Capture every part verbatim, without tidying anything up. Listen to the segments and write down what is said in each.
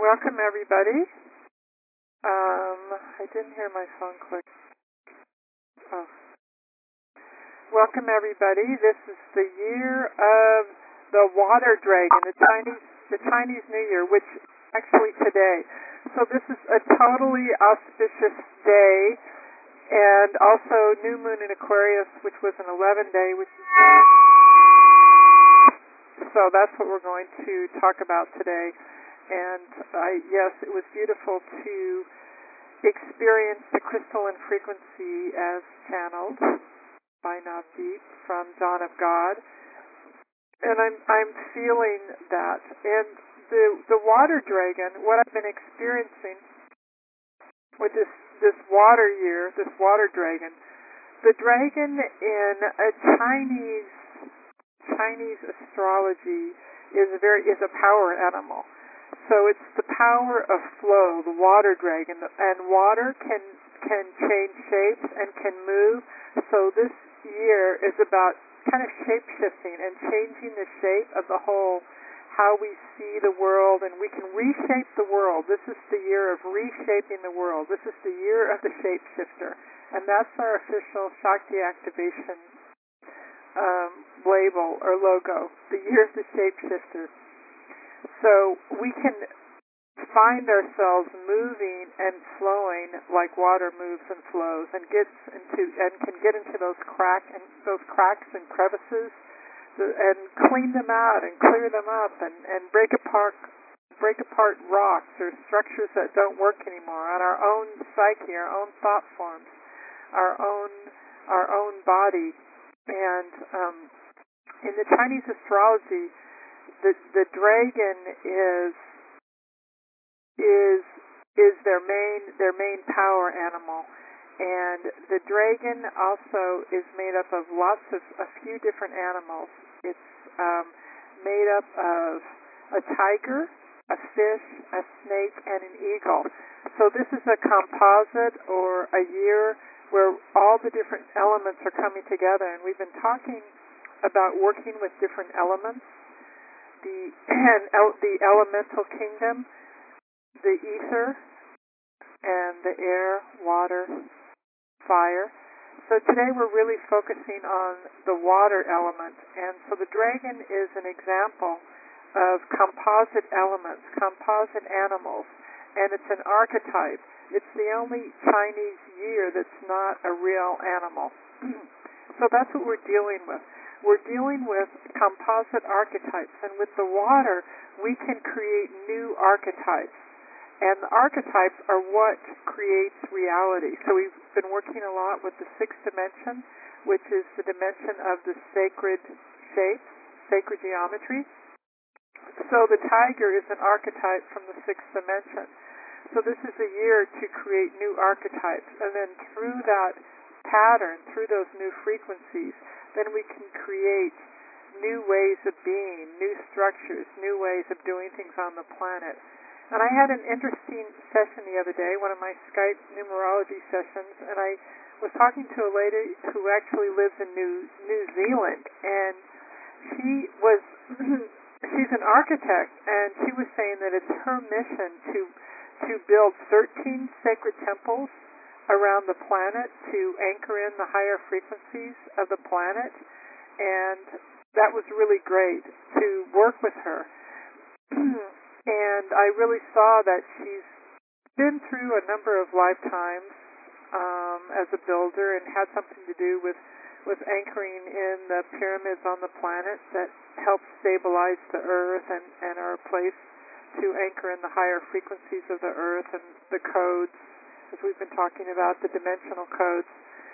Welcome, everybody. Um, I didn't hear my phone click. Oh. Welcome, everybody. This is the year of the water dragon, the Chinese, the Chinese New Year, which is actually today. So this is a totally auspicious day, and also new moon in Aquarius, which was an eleven day, which is so that's what we're going to talk about today. And I, yes, it was beautiful to experience the crystalline frequency as channeled by Navdeep from Dawn of God. And I'm I'm feeling that. And the the water dragon, what I've been experiencing with this this water year, this water dragon, the dragon in a Chinese Chinese astrology is a very is a power animal. So it's the power of flow, the water dragon, and water can can change shapes and can move. So this year is about kind of shape-shifting and changing the shape of the whole, how we see the world, and we can reshape the world. This is the year of reshaping the world. This is the year of the shapeshifter, and that's our official Shakti activation um, label or logo, the year of the shapeshifter. So we can find ourselves moving and flowing like water moves and flows, and gets into and can get into those crack and those cracks and crevices, and clean them out and clear them up, and, and break apart break apart rocks or structures that don't work anymore on our own psyche, our own thought forms, our own our own body. And um, in the Chinese astrology, the the dragon is is is their main their main power animal, and the dragon also is made up of lots of a few different animals. It's um, made up of a tiger, a fish, a snake, and an eagle. So this is a composite, or a year where all the different elements are coming together, and we've been talking about working with different elements. The and el, the elemental kingdom, the ether, and the air, water, fire. So today we're really focusing on the water element. And so the dragon is an example of composite elements, composite animals, and it's an archetype. It's the only Chinese year that's not a real animal. So that's what we're dealing with. We're dealing with composite archetypes, and with the water, we can create new archetypes. And the archetypes are what creates reality. So we've been working a lot with the sixth dimension, which is the dimension of the sacred shape, sacred geometry. So the tiger is an archetype from the sixth dimension. So this is a year to create new archetypes. And then through that pattern, through those new frequencies, then we can create new ways of being, new structures, new ways of doing things on the planet. And I had an interesting session the other day, one of my Skype numerology sessions, and I was talking to a lady who actually lives in New New Zealand, and she was she's an architect, and she was saying that it's her mission to to build thirteen sacred temples around the planet to anchor in the higher frequencies of the planet, and that was really great to work with her. And I really saw that she's been through a number of lifetimes um, as a builder, and had something to do with, with anchoring in the pyramids on the planet that help stabilize the earth and, and are a place to anchor in the higher frequencies of the earth, and the codes, as we've been talking about, the dimensional codes.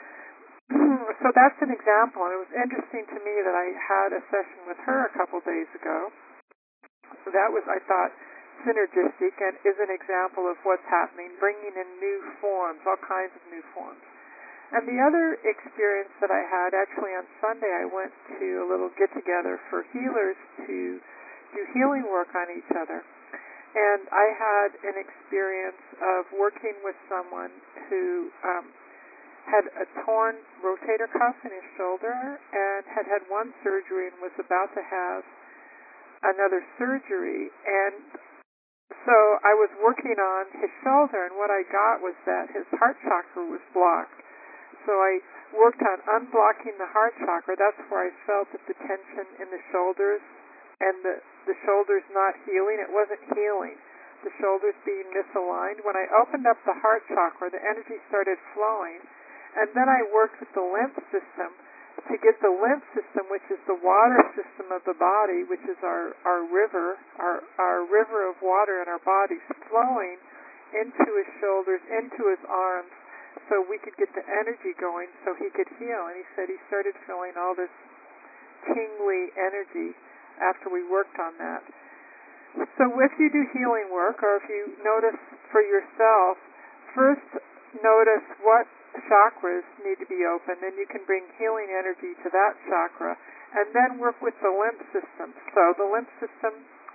So that's an example, and it was interesting to me that I had a session with her a couple days ago. So that was, I thought, synergistic, and is an example of what's happening, bringing in new forms, all kinds of new forms. And the other experience that I had, actually on Sunday, I went to a little get-together for healers to do healing work on each other. And I had an experience of working with someone who um, had a torn rotator cuff in his shoulder and had had one surgery and was about to have another surgery. And So I was working on his shoulder, and what I got was that his heart chakra was blocked. So I worked on unblocking the heart chakra. That's where I felt that the tension in the shoulders and the, the shoulders not healing. It wasn't healing. The shoulders being misaligned. When I opened up the heart chakra, the energy started flowing. And then I worked with the lymph system to get the lymph system, which is the water system of the body, which is our, our river, our, our river of water in our bodies, flowing into his shoulders, into his arms, so we could get the energy going so he could heal. And he said he started feeling all this tingly energy after we worked on that. So if you do healing work, or if you notice for yourself, first notice what chakras need to be open, then you can bring healing energy to that chakra, and then work with the lymph system. So the lymph system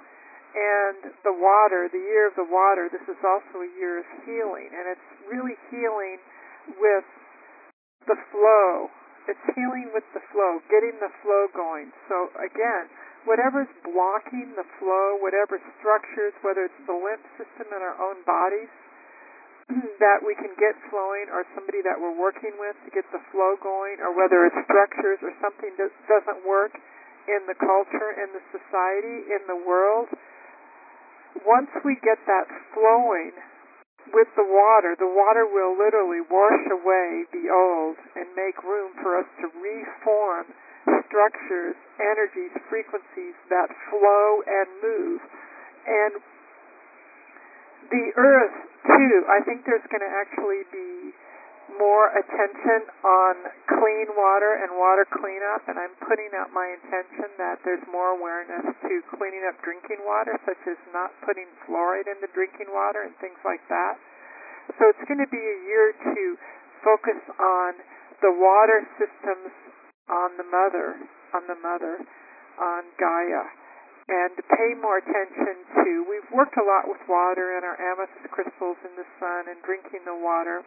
and the water, the year of the water, this is also a year of healing, and it's really healing with the flow. It's healing with the flow, getting the flow going. So again, whatever's blocking the flow, whatever structures, whether it's the lymph system in our own bodies that we can get flowing, or somebody that we're working with to get the flow going, or whether it's structures or something that doesn't work in the culture, in the society, in the world, once we get that flowing with the water, the water will literally wash away the old and make room for us to reform structures, energies, frequencies that flow and move. And the earth, too, I think there's going to actually be more attention on clean water and water cleanup, and I'm putting out my intention that there's more awareness to cleaning up drinking water, such as not putting fluoride in the drinking water and things like that. So it's going to be a year to focus on the water systems on the mother, on the mother, on Gaia, and to pay more attention to, we've worked a lot with water and our amethyst crystals in the sun and drinking the water.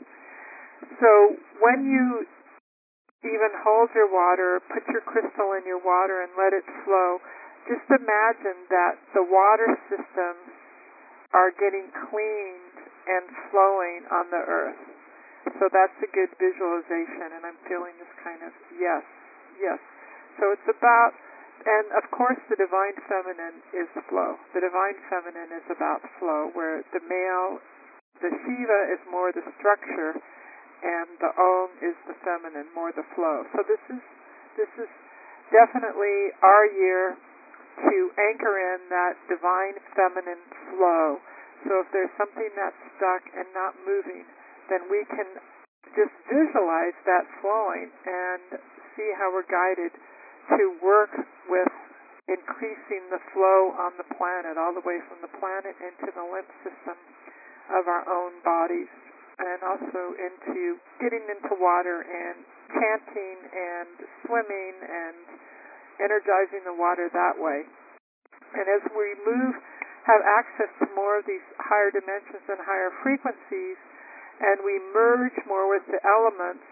So when you even hold your water, put your crystal in your water and let it flow, just imagine that the water systems are getting cleaned and flowing on the earth. So that's a good visualization, and I'm feeling this kind of, yes, yes. So it's about, and of course the divine feminine is flow. The divine feminine is about flow, where the male, the Shiva is more the structure, and the Om is the feminine, more the flow. So this is this is definitely our year to anchor in that divine feminine flow. So if there's something that's stuck and not moving, then we can just visualize that flowing and see how we're guided to work with increasing the flow on the planet, all the way from the planet into the lymph system of our own bodies, and also into getting into water and chanting and swimming and energizing the water that way. And as we move, have access to more of these higher dimensions and higher frequencies, and we merge more with the elements,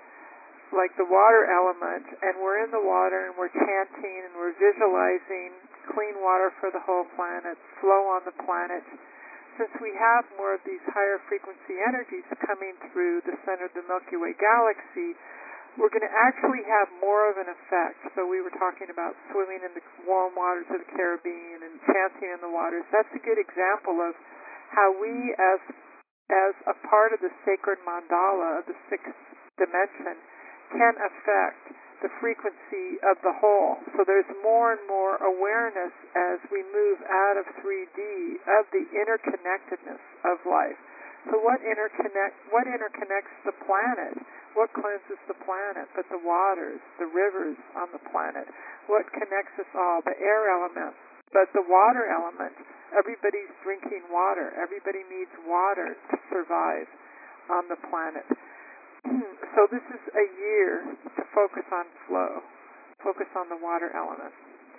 like the water element, and we're in the water and we're chanting and we're visualizing clean water for the whole planet, flow on the planet. Since we have more of these higher frequency energies coming through the center of the Milky Way galaxy, we're going to actually have more of an effect. So we were talking about swimming in the warm waters of the Caribbean and chanting in the waters. That's a good example of how we, as as a part of the sacred mandala of the sixth dimension, can affect the frequency of the whole. So there's more and more awareness as we move out of three D of the interconnectedness of life. So what interconnect what interconnects the planet? What cleanses the planet but the waters, the rivers on the planet? What connects us all? The air element, but the water element. Everybody's drinking water. Everybody needs water to survive on the planet. So this is a year to focus on flow, focus on the water element.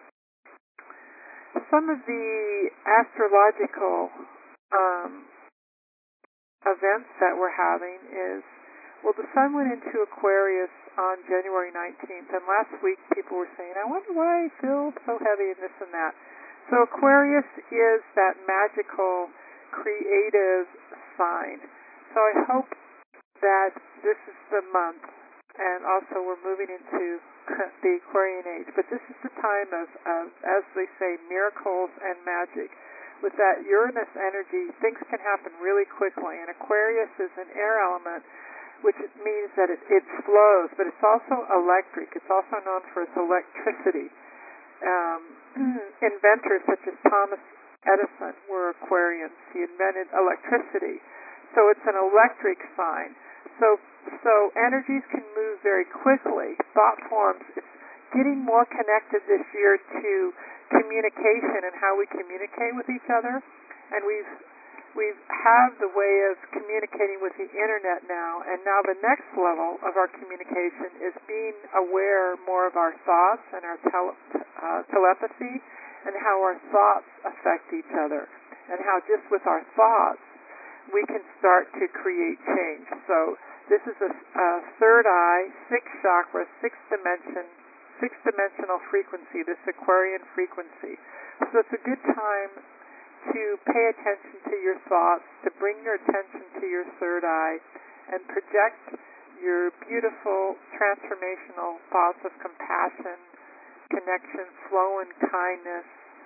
Some of the astrological um, events that we're having is, well, the sun went into Aquarius on January nineteenth, and last week people were saying, I wonder why I feel so heavy and this and that. So Aquarius is that magical, creative sign. So I hope that this is the month, and also we're moving into the Aquarian age, but this is the time of, of, as they say, miracles and magic. With that Uranus energy, things can happen really quickly, and Aquarius is an air element, which means that it, it flows, but it's also electric. It's also known for its electricity. Um, inventors such as Thomas Edison were Aquarians. He invented electricity. So it's an electric sign. So so energies can move very quickly. Thought forms. It's getting more connected this year to communication and how we communicate with each other. And we've we have the way of communicating with the internet now, and now the next level of our communication is being aware more of our thoughts and our tele- uh, telepathy, and how our thoughts affect each other, and how just with our thoughts we can start to create change. So this is a, a third eye, sixth chakra, sixth dimension, sixth dimensional frequency, this Aquarian frequency. So it's a good time to pay attention to your thoughts, to bring your attention to your third eye, and project your beautiful transformational thoughts of compassion, connection, flow, and kindness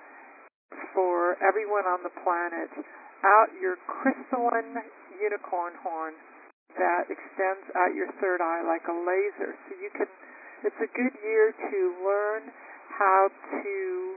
for everyone on the planet out your crystalline unicorn horn that extends out your third eye like a laser. So you can, it's a good year to learn how to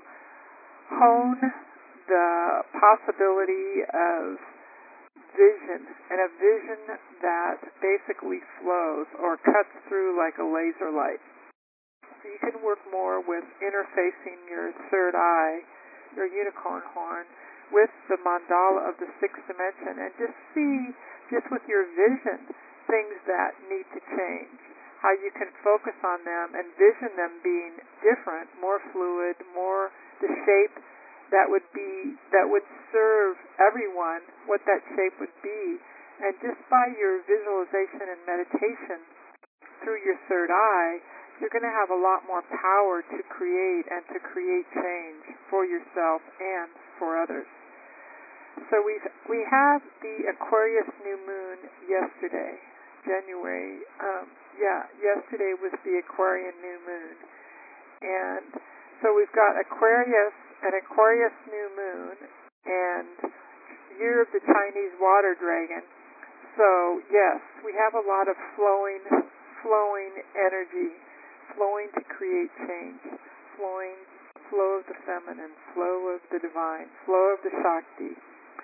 hone the possibility of vision, and a vision that basically flows or cuts through like a laser light. So you can work more with interfacing your third eye, your unicorn horn, with the mandala of the sixth dimension, and just see, just with your vision, things that need to change. How you can focus on them and vision them being different, more fluid, more the shape that would be, that would serve everyone, what that shape would be. And just by your visualization and meditation through your third eye, you're going to have a lot more power to create and to create change for yourself and for others. So we we have the Aquarius new moon yesterday, January. Um, yeah, yesterday was the Aquarian new moon. And so we've got Aquarius, an Aquarius new moon, and year of the Chinese water dragon. So yes, we have a lot of flowing, flowing energy, flowing to create change, flowing, flow of the feminine, flow of the divine, flow of the Shakti.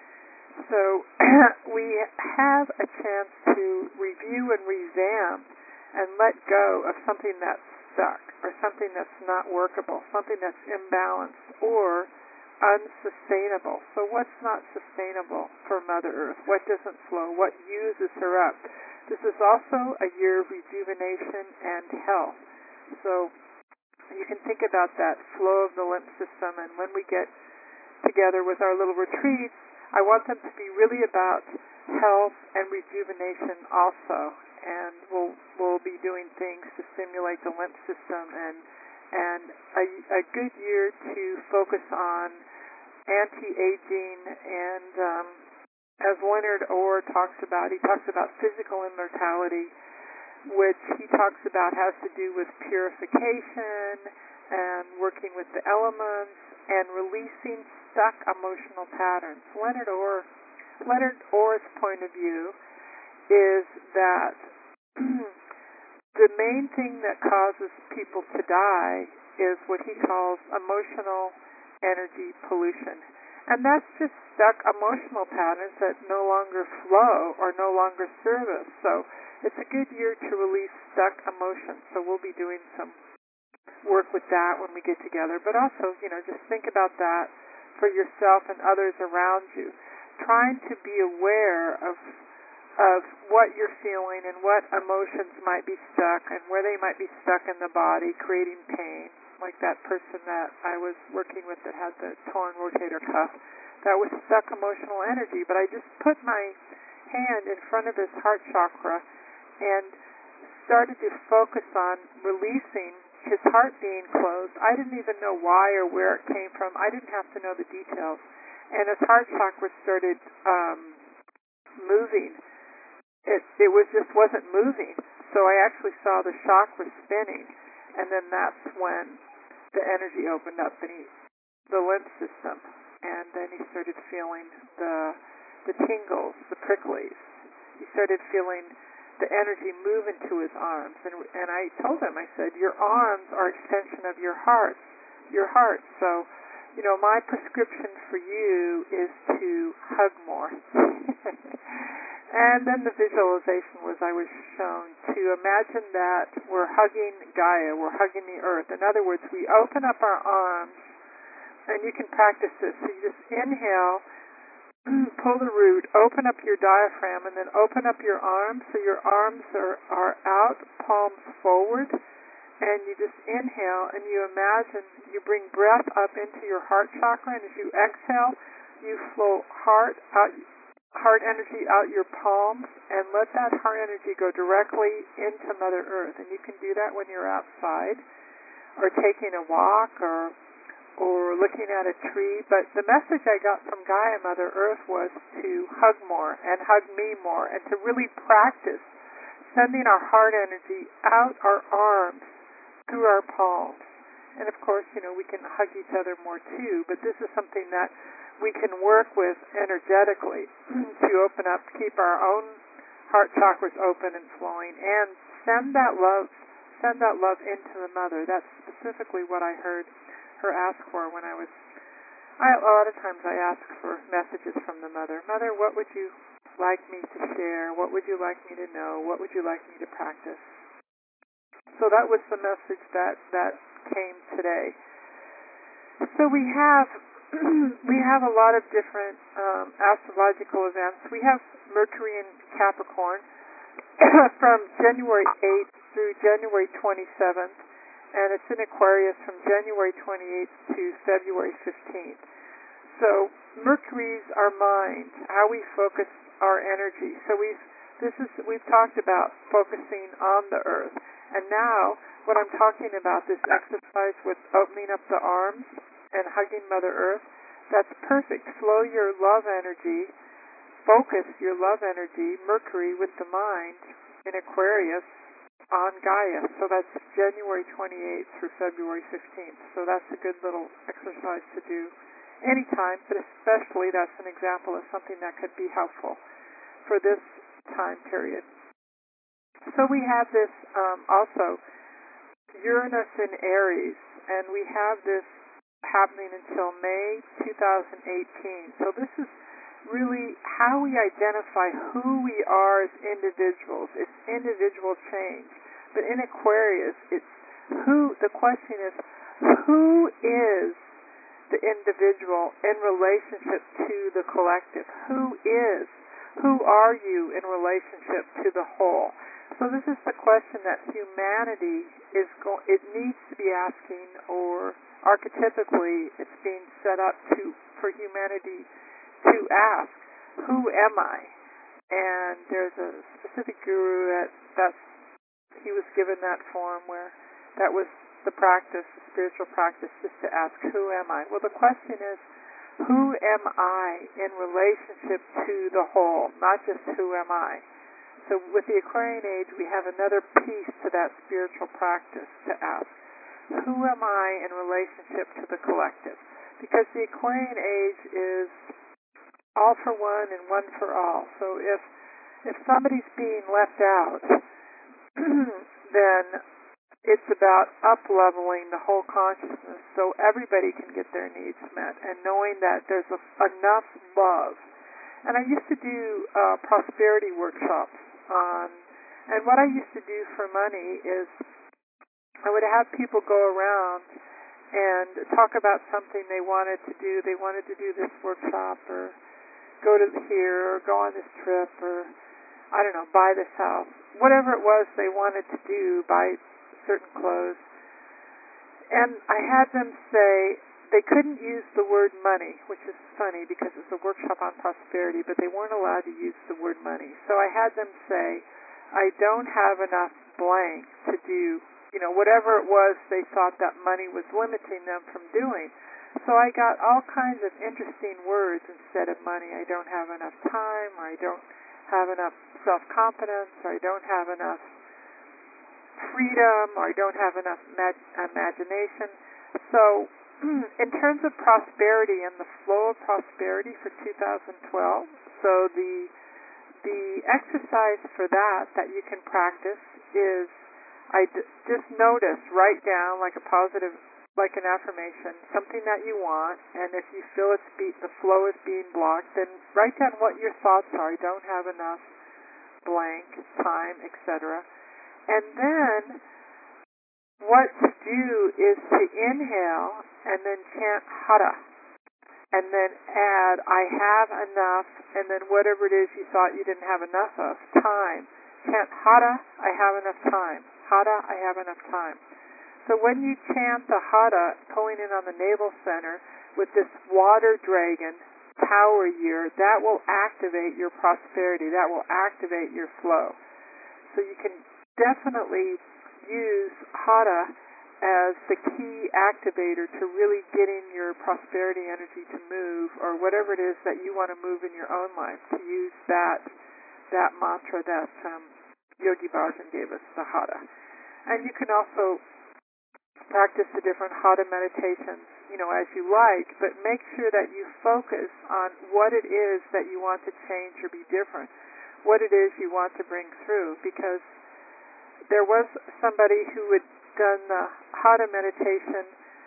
So we have a chance to review and revamp and let go of something that's stuck, or something that's not workable, something that's imbalanced or unsustainable. So what's not sustainable for Mother Earth? What doesn't flow? What uses her up? This is also a year of rejuvenation and health. So you can think about that flow of the lymph system, and when we get together with our little retreats, I want them to be really about health and rejuvenation also. And we'll we'll be doing things to stimulate the lymph system, and and a, a good year to focus on anti-aging, and um, as Leonard Orr talks about, he talks about physical immortality, which he talks about has to do with purification and working with the elements and releasing stuck emotional patterns. Leonard Orr, Leonard Orr's point of view is that the main thing that causes people to die is what he calls emotional energy pollution. And that's just stuck emotional patterns that no longer flow or no longer serve us. So it's a good year to release stuck emotions. So we'll be doing some work with that when we get together. But also, you know, just think about that for yourself and others around you. Trying to be aware of of what you're feeling and what emotions might be stuck and where they might be stuck in the body, creating pain, like that person that I was working with that had the torn rotator cuff. That was stuck emotional energy, but I just put my hand in front of his heart chakra and started to focus on releasing, his heart being closed. I didn't even know why or where it came from. I didn't have to know the details. And his heart chakra started um, moving. It it was just wasn't moving. So I actually saw the chakra spinning, and then that's when the energy opened up and he, the lymph system, and then he started feeling the the tingles, the pricklies. He started feeling the energy move into his arms, and and I told him, I said, your arms are extension of your heart, your heart. So, you know, my prescription for you is to hug more. And then the visualization was, I was shown to imagine that we're hugging Gaia, we're hugging the earth. In other words, we open up our arms, and you can practice this. So you just inhale, pull the root, open up your diaphragm, and then open up your arms so your arms are, are out, palms forward, and you just inhale and you imagine you bring breath up into your heart chakra, and as you exhale, you flow heart out, heart energy out your palms, and let that heart energy go directly into Mother Earth. And you can do that when you're outside or taking a walk or or looking at a tree. But the message I got from Gaia, Mother Earth, was to hug more and hug me more, and to really practice sending our heart energy out our arms through our palms. And of course, you know, we can hug each other more too, but this is something that we can work with energetically to open up, keep our own heart chakras open and flowing, and send that love, send that love into the mother. That's specifically what I heard her ask for when I was, I, a lot of times I ask for messages from the mother. Mother, what would you like me to share? What would you like me to know? What would you like me to practice? So that was the message that, that came today. So we have we have a lot of different um, astrological events. We have Mercury in Capricorn from January eighth through January twenty-seventh, and it's in Aquarius from January twenty-eighth to February fifteenth. So Mercury's our mind, how we focus our energy. So we've this is we've talked about focusing on the earth, and now what I'm talking about, this exercise with opening up the arms and hugging Mother Earth, that's perfect. Flow your love energy, focus your love energy, Mercury with the mind in Aquarius on Gaia. So that's January twenty-eighth through February fifteenth. So that's a good little exercise to do anytime, but especially that's an example of something that could be helpful for this time period. So we have this um, also Uranus in Aries, and we have this happening until May two thousand eighteen. So this is really how we identify who we are as individuals. It's individual change. But in Aquarius, it's who, the question is, who is the individual in relationship to the collective? Who is, who are you in relationship to the whole? So this is the question that humanity is going, it needs to be asking, or archetypically it's being set up to, for humanity to ask, who am I? And there's a specific guru that, that's, he was given that form where that was the practice, the spiritual practice, just to ask, who am I? Well, the question is, who am I in relationship to the whole, not just who am I? So with the Aquarian age, we have another piece to that spiritual practice to ask, who am I in relationship to the collective? Because the Aquarian age is all for one and one for all. So if if somebody's being left out, then it's about up-leveling the whole consciousness so everybody can get their needs met, and knowing that there's a, enough love. And I used to do uh, prosperity workshops on, and what I used to do for money is I would have people go around and talk about something they wanted to do. They wanted to do this workshop, or go to here, or go on this trip, or, I don't know, buy this house. Whatever it was they wanted to do, buy certain clothes. And I had them say they couldn't use the word money, which is funny because it's a workshop on prosperity, but they weren't allowed to use the word money. So I had them say, I don't have enough blank to do you know, whatever it was they thought that money was limiting them from doing. So I got all kinds of interesting words instead of money. I don't have enough time, or I don't have enough self-confidence, or I don't have enough freedom, or I don't have enough mag- imagination. So in terms of prosperity and the flow of prosperity for two thousand twelve, so the the exercise for that that you can practice is, I d- just notice, write down like a positive, like an affirmation, something that you want, and if you feel it's be- the flow is being blocked, then write down what your thoughts are. You don't have enough blank time, et cetera. And then what to do is to inhale and then chant hara, and then add I have enough, and then whatever it is you thought you didn't have enough of, time. Chant hara, I have enough time. Hara, I have enough time. So when you chant the hara, pulling in on the navel center with this water dragon power year, that will activate your prosperity. That will activate your flow. So you can definitely use hara as the key activator to really getting your prosperity energy to move, or whatever it is that you want to move in your own life, to use that that mantra that um, Yogi Bhajan gave us, the hara. And you can also practice the different hara meditations, you know, as you like, but make sure that you focus on what it is that you want to change or be different, what it is you want to bring through, because there was somebody who had done the hara meditation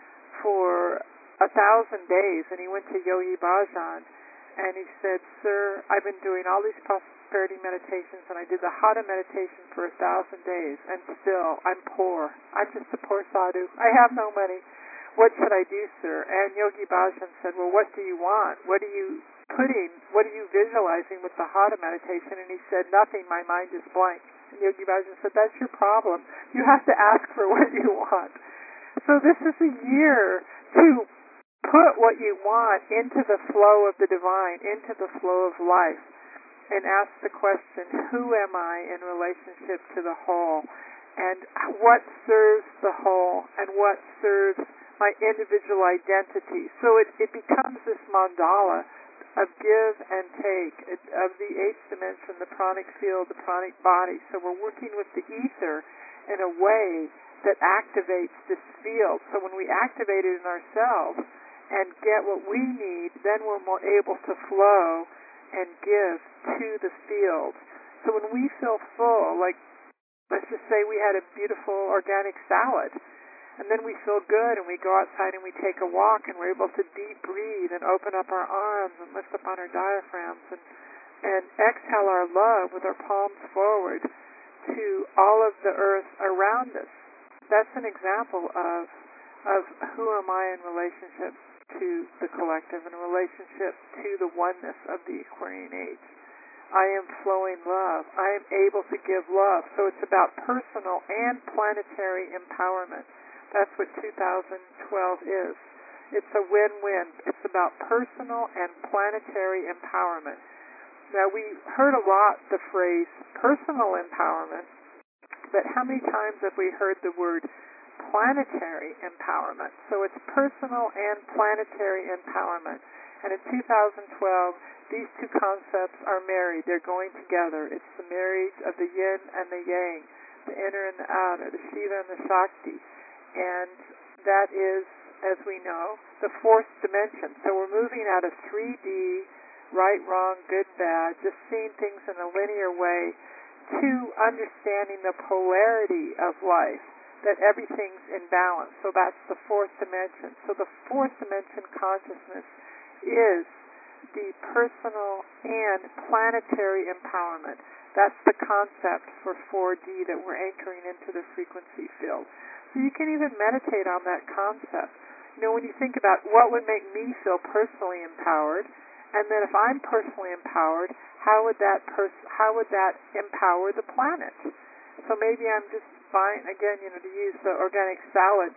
for a thousand days, and he went to Yogi Bhajan, and he said, "Sir, I've been doing all these prosperity meditations, and I did the hara meditation for a thousand days, and still I'm poor. I'm just a poor sadhu. I have no money. What should I do, sir?" And Yogi Bhajan said, "Well, what do you want? What are you putting, what are you visualizing with the hara meditation?" And he said, "Nothing, my mind is blank." And Yogi Bhajan said, "That's your problem. You have to ask for what you want." So this is a year to put what you want into the flow of the divine, into the flow of life, and ask the question, who am I in relationship to the whole? And what serves the whole? And what serves my individual identity? So it, it becomes this mandala of give and take, of the eighth dimension, the pranic field, the pranic body. So we're working with the ether in a way that activates this field. So when we activate it in ourselves and get what we need, then we're more able to flow and give to the field. So when we feel full, like let's just say we had a beautiful organic salad, and then we feel good, and we go outside and we take a walk, and we're able to deep breathe and open up our arms and lift up on our diaphragms and, and exhale our love with our palms forward to all of the earth around us. That's an example of of who am I in relationship to the collective, in relationship to the oneness of the Aquarian age. I am flowing love. I am able to give love. So it's about personal and planetary empowerment. That's what two thousand twelve is. It's a win-win. It's about personal and planetary empowerment. Now, we heard a lot the phrase personal empowerment, but how many times have we heard the word planetary empowerment? So it's personal and planetary empowerment. And in two thousand twelve, these two concepts are married. They're going together. It's the marriage of the yin and the yang, the inner and the outer, the Shiva and the Shakti. And that is, as we know, the fourth dimension. So we're moving out of three D, right, wrong, good, bad, just seeing things in a linear way, to understanding the polarity of life, that everything's in balance. So that's the fourth dimension. So the fourth dimension consciousness is the personal and planetary empowerment. That's the concept for four D that we're anchoring into the frequency field. So you can even meditate on that concept. You know, when you think about what would make me feel personally empowered, and then if I'm personally empowered, how would that pers- how would that empower the planet? So maybe I'm just buying, again, you know, to use the organic salad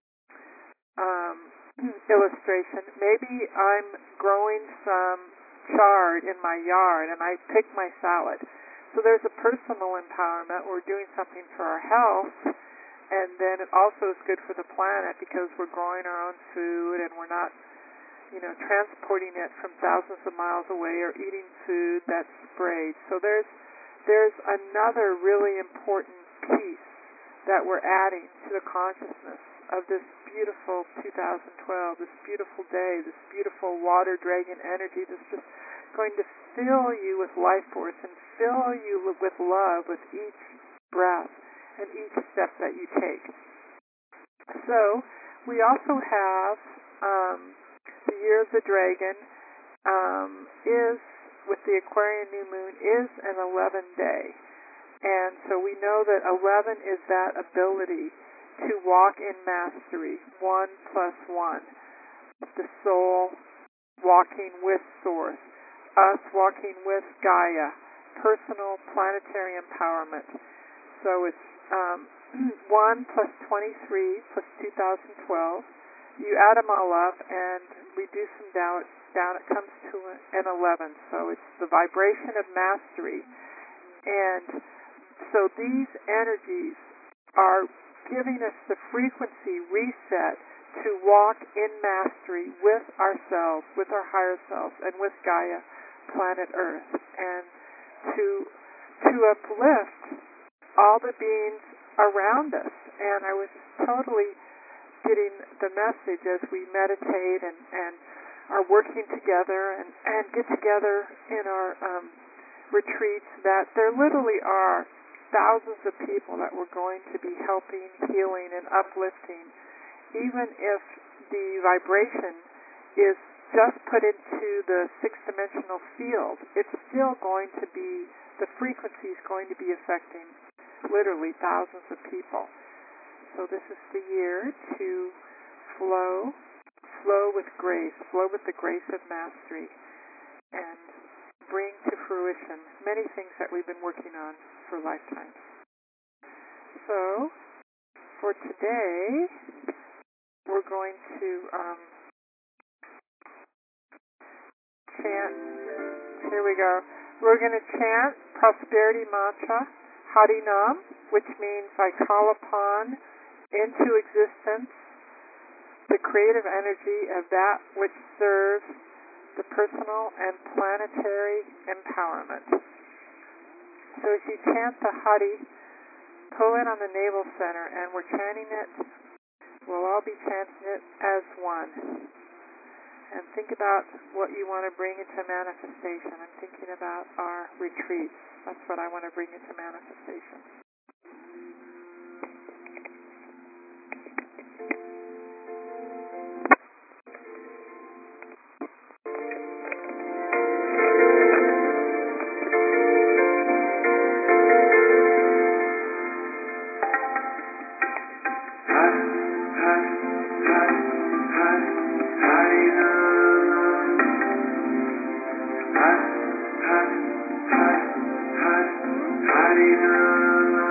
um, illustration. Maybe I'm growing some chard in my yard, and I pick my salad. So there's a personal empowerment. We're doing something for our health, and then it also is good for the planet because we're growing our own food and we're not, you know, transporting it from thousands of miles away or eating food that's sprayed. So there's there's another really important piece that we're adding to the consciousness of this beautiful two thousand twelve, this beautiful day, this beautiful water dragon energy that's just going to fill you with life force and fill you with love with each breath and each step that you take. So we also have um, the year of the dragon um, is, with the Aquarian new moon, is an eleven day. And so we know that eleven is that ability to walk in mastery, one plus one. The soul walking with Source, us walking with Gaia, personal planetary empowerment. So it's um, one plus twenty-three plus two thousand twelve. You add them all up and reduce them down, down it comes to an eleven. So it's the vibration of mastery. And so these energies are giving us the frequency reset to walk in mastery with ourselves, with our higher selves, and with Gaia, planet Earth, and to to uplift all the beings around us. And I was totally getting the message as we meditate and, and are working together and, and get together in our um, retreats that there literally are thousands of people that we're going to be helping, healing, and uplifting. Even if the vibration is just put into the six-dimensional field, it's still going to be, the frequency is going to be affecting literally thousands of people. So this is the year to flow, flow with grace, flow with the grace of mastery, and bring to fruition many things that we've been working on for lifetimes. So, for today, we're going to um, chant, here we go, we're going to chant prosperity mantra, Harinam, which means I call upon into existence the creative energy of that which serves the personal and planetary empowerment. So as you chant the Hari, pull in on the navel center, and we're chanting it, we'll all be chanting it as one. And think about what you want to bring into manifestation. I'm thinking about our retreats. That's what I want to bring into manifestation. Hari Ram.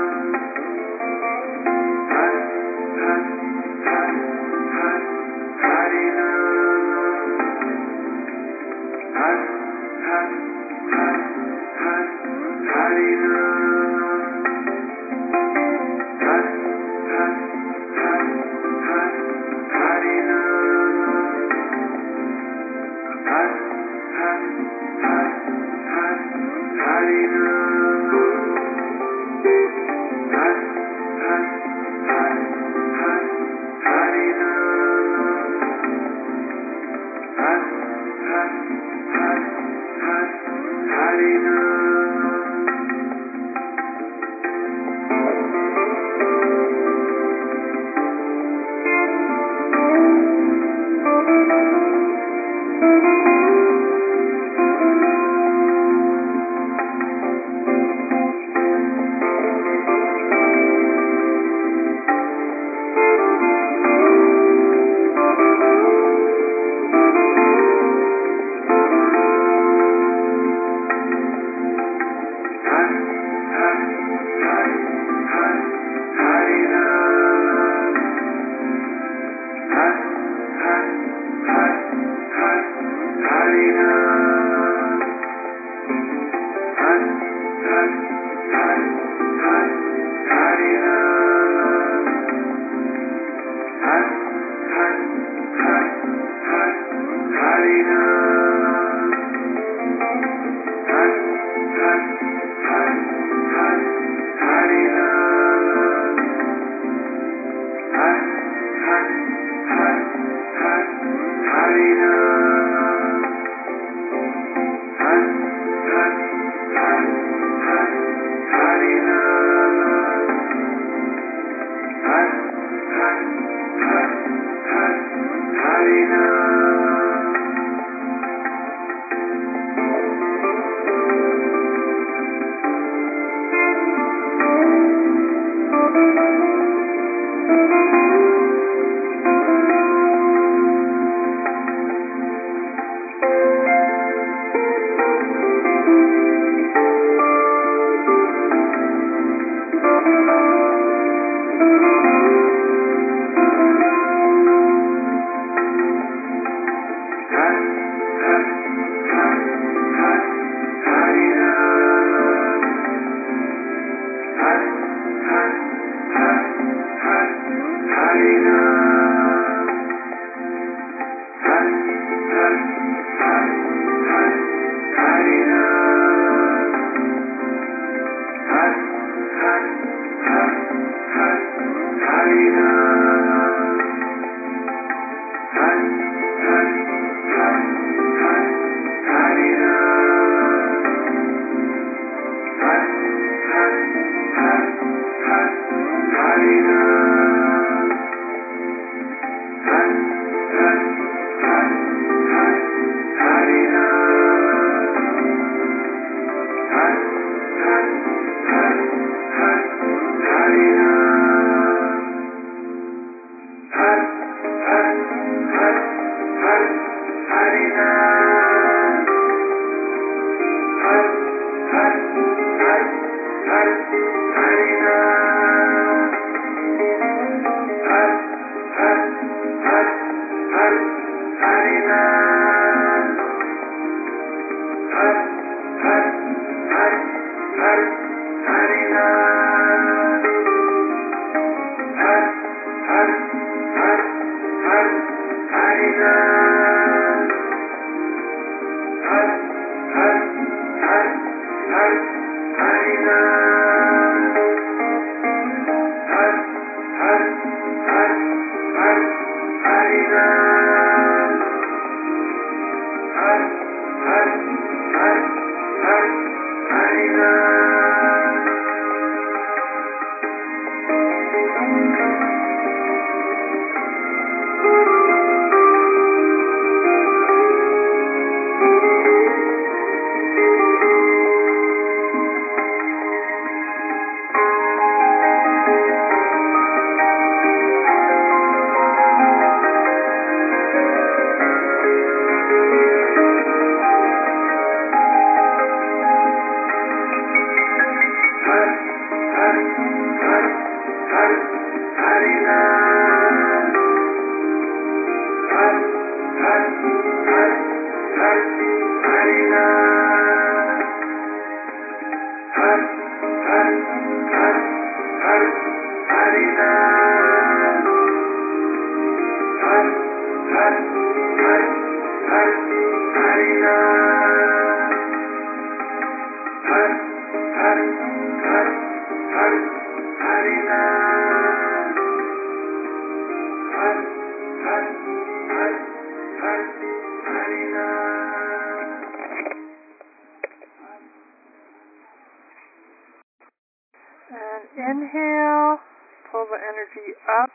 And inhale, pull the energy up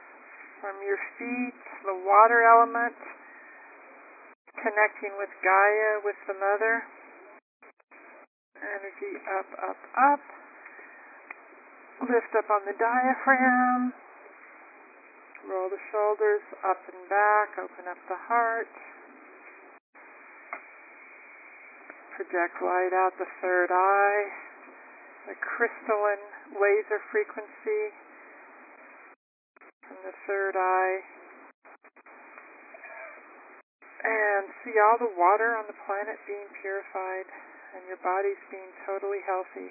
from your feet, the water element, connecting with Gaia, with the Mother. Energy up, up, up. Lift up on the diaphragm. Roll the shoulders up and back. Open up the heart. Project light out the third eye. The crystalline laser frequency from the third eye. And see all the water on the planet being purified and your body's being totally healthy.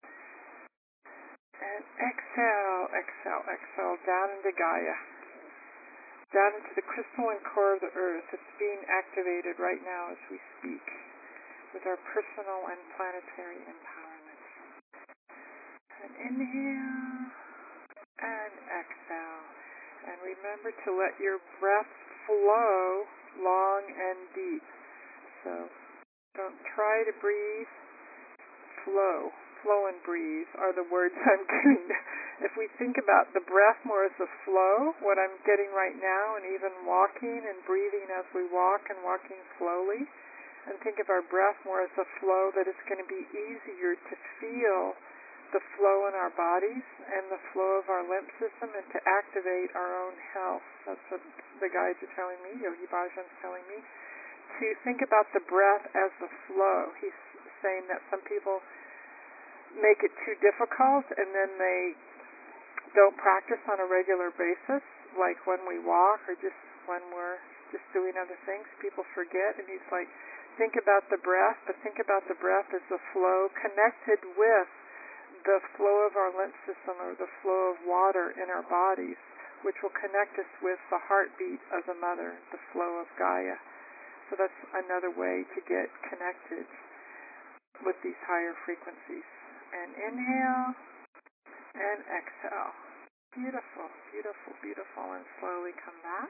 And exhale, exhale, exhale down into Gaia. Down into the crystalline core of the earth. It's being activated right now as we speak with our personal and planetary empowerment. And inhale and exhale. And remember to let your breath flow long and deep. So don't try to breathe. Flow. Flow and breathe are the words I'm getting. If we think about the breath more as a flow, what I'm getting right now, and even walking and breathing as we walk and walking slowly, and think of our breath more as a flow, that it's going to be easier to feel the flow in our bodies and the flow of our lymph system, and to activate our own health. That's what the guides are telling me, Yogi Bhajan's telling me, to think about the breath as a flow. He's saying that some people make it too difficult and then they don't practice on a regular basis, like when we walk or just when we're just doing other things. People forget, and he's like, think about the breath, but think about the breath as a flow connected with the flow of our lymph system, or the flow of water in our bodies, which will connect us with the heartbeat of the Mother, the flow of Gaia. So that's another way to get connected with these higher frequencies. And inhale and exhale. Beautiful, beautiful, beautiful. And slowly come back.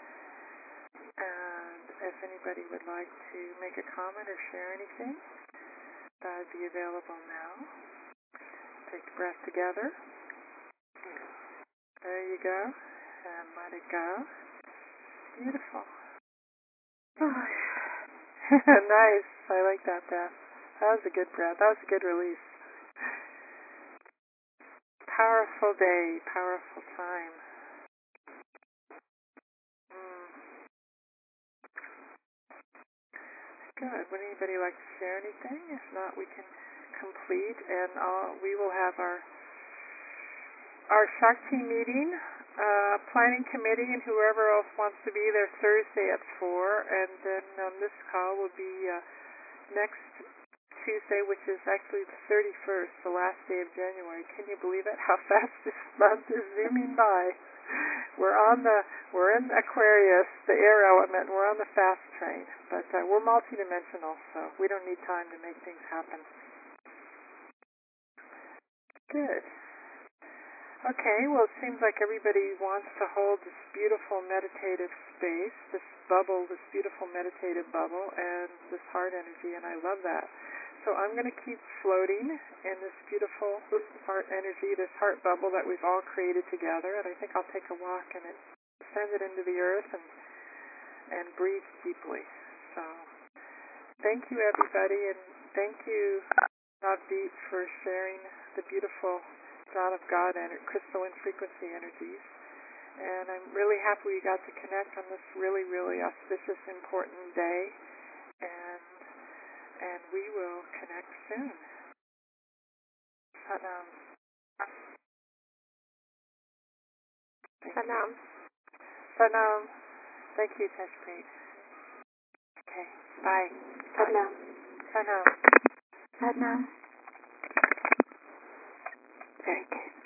And if anybody would like to make a comment or share anything, that would be available now. Take the breath together. There you go. And let it go. Beautiful. Nice. I like that breath. That was a good breath. That was a good release. Powerful day. Powerful time. Good. Would anybody like to share anything? If not, we can complete, and uh, we will have our our Shakti meeting, uh, planning committee, and whoever else wants to be there Thursday at four, and then um, this call will be uh, next Tuesday, which is actually the thirty-first, the last day of January. Can you believe it? How fast this month is zooming by. We're on the we're in Aquarius, the air element. We're on the fast train, but uh, we're multidimensional, so we don't need time to make things happen. Good. Okay, well, it seems like everybody wants to hold this beautiful meditative space, this bubble, this beautiful meditative bubble, and this heart energy, and I love that. So I'm going to keep floating in this beautiful heart energy, this heart bubble that we've all created together, and I think I'll take a walk and it, send it into the earth and and breathe deeply. So thank you, everybody, and thank you, Navdeep, for sharing the beautiful John of God and crystalline frequency energies. And I'm really happy we got to connect on this really, really auspicious, important day. And and we will connect soon. Salam. Salam. Salam. Thank you, Tashpreet. Okay. Bye. Salam. Salam. Salam. Very good.